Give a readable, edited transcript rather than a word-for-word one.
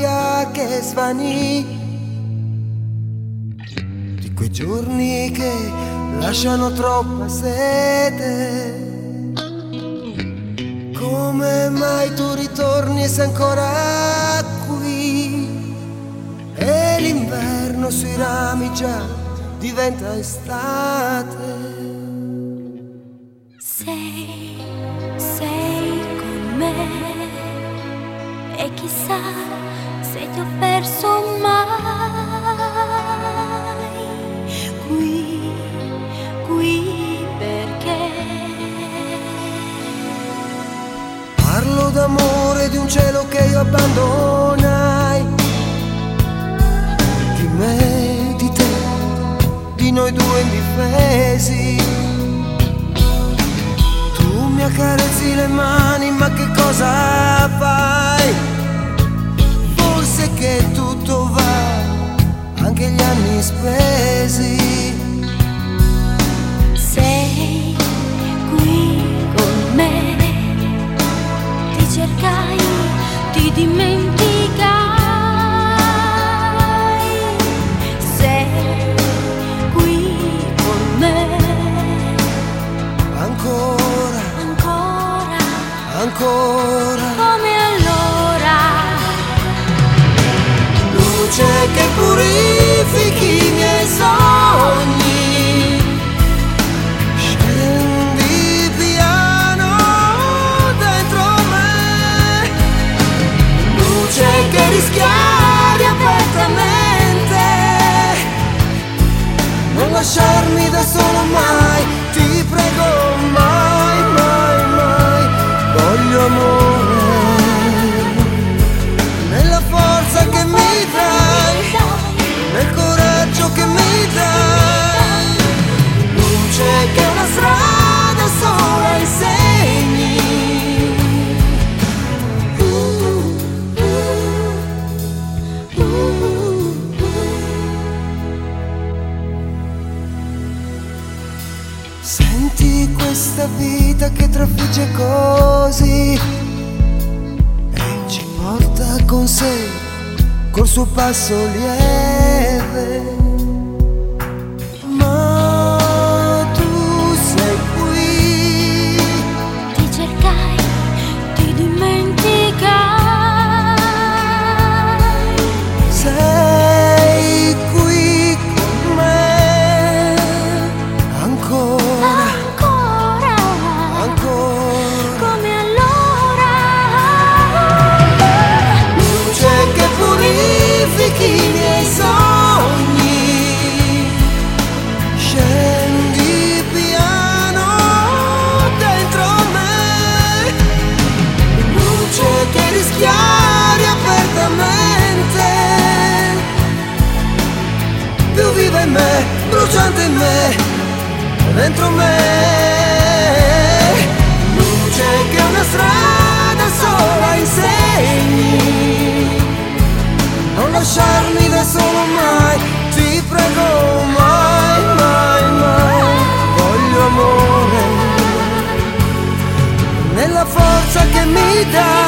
noia che svanì, di quei giorni che lasciano troppa sete. Come mai tu ritorni e sei ancora qui? E l'inverno sui rami già diventa estate. Sei con me e chissà se ti ho perso mai. Qui perché parlo d'amore, di un cielo che io abbandonai, di me, di te, di noi due indifesi. Tu mi accarezzi le mani, ma che cosa fai? Forse che tutto va, anche gli anni spesi. sei qui con me, ti cercai, ti dimenticai. Sei qui con me, Ancora, ancora, come allora. luce che purifichi i miei sogni, scendi piano dentro me, luce che rischiari apertamente, non lasciarmi da solo mai, ti prego, mai, mai, mai, voglio amore, nella forza che mi dai, nel coraggio che mi dai, luce che una strada sola insegni. Senti questa vita che trafigge così e ci porta con sé col suo passo lieve. Ma tu sei qui, Ti cercai, ti dimenticai. sei qui con me, ancora, ancora, Come allora. luce che purifichi i miei sogni, scendi piano dentro me, luce che rischiari apertamente, più viva in me, bruciante in me, dentro me, luce che una strada sola insegni, non lasciarmi da solo mai, ti prego, mai, mai, mai, voglio amore, nella forza che mi dai.